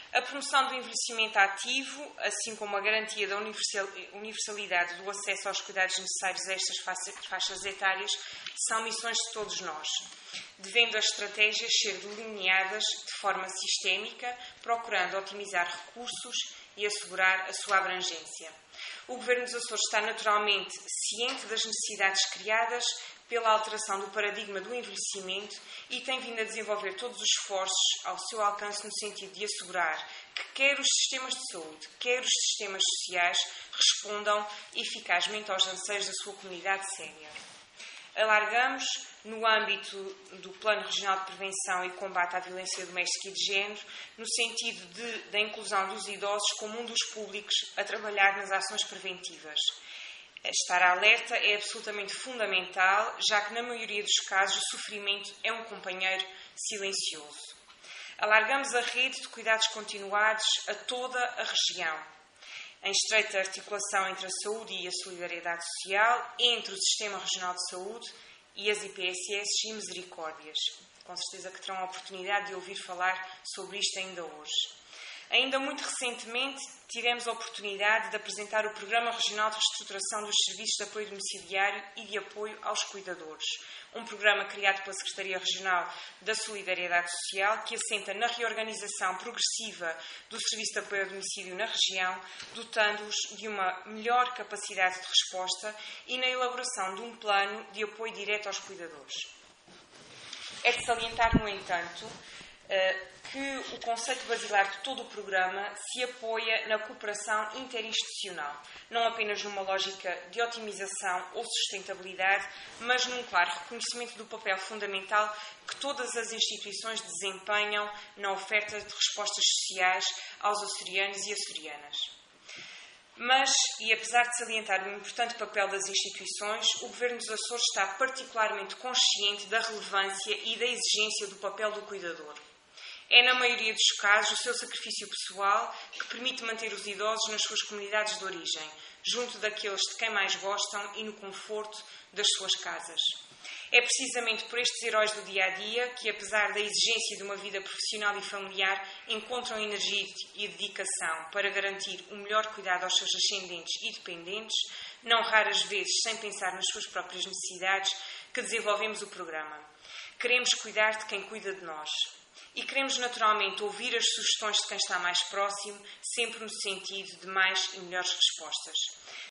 A promoção do envelhecimento ativo, assim como a garantia da universalidade do acesso aos cuidados necessários a estas faixas etárias, são missões de todos nós, devendo as estratégias ser delineadas de forma sistémica, procurando otimizar recursos e assegurar a sua abrangência. O Governo dos Açores está naturalmente ciente das necessidades criadas pela alteração do paradigma do envelhecimento e tem vindo a desenvolver todos os esforços ao seu alcance no sentido de assegurar que quer os sistemas de saúde, quer os sistemas sociais respondam eficazmente aos anseios da sua comunidade sénior. Alargamos, no âmbito do Plano Regional de Prevenção e Combate à Violência Doméstica e de Género, no sentido da inclusão dos idosos como um dos públicos a trabalhar nas ações preventivas. Estar alerta é absolutamente fundamental, já que, na maioria dos casos, o sofrimento é um companheiro silencioso. Alargamos a rede de cuidados continuados a toda a região, em estreita articulação entre a saúde e a solidariedade social, entre o Sistema Regional de Saúde e as IPSS e Misericórdias. Com certeza que terão a oportunidade de ouvir falar sobre isto ainda hoje. Ainda muito recentemente tivemos a oportunidade de apresentar o Programa Regional de Reestruturação dos Serviços de Apoio Domiciliário e de Apoio aos Cuidadores, um programa criado pela Secretaria Regional da Solidariedade Social que assenta na reorganização progressiva do Serviço de Apoio ao Domicílio na região, dotando-os de uma melhor capacidade de resposta e na elaboração de um plano de apoio direto aos cuidadores. É de salientar, no entanto, que o conceito basilar de todo o programa se apoia na cooperação interinstitucional, não apenas numa lógica de otimização ou sustentabilidade, mas num claro reconhecimento do papel fundamental que todas as instituições desempenham na oferta de respostas sociais aos açorianos e açorianas. Mas, e apesar de salientar o importante papel das instituições, o Governo dos Açores está particularmente consciente da relevância e da exigência do papel do cuidador. É, na maioria dos casos, o seu sacrifício pessoal que permite manter os idosos nas suas comunidades de origem, junto daqueles de quem mais gostam e no conforto das suas casas. É precisamente por estes heróis do dia-a-dia que, apesar da exigência de uma vida profissional e familiar, encontram energia e dedicação para garantir o melhor cuidado aos seus ascendentes e dependentes, não raras vezes sem pensar nas suas próprias necessidades, que desenvolvemos o programa. Queremos cuidar de quem cuida de nós. E queremos naturalmente ouvir as sugestões de quem está mais próximo, sempre no sentido de mais e melhores respostas.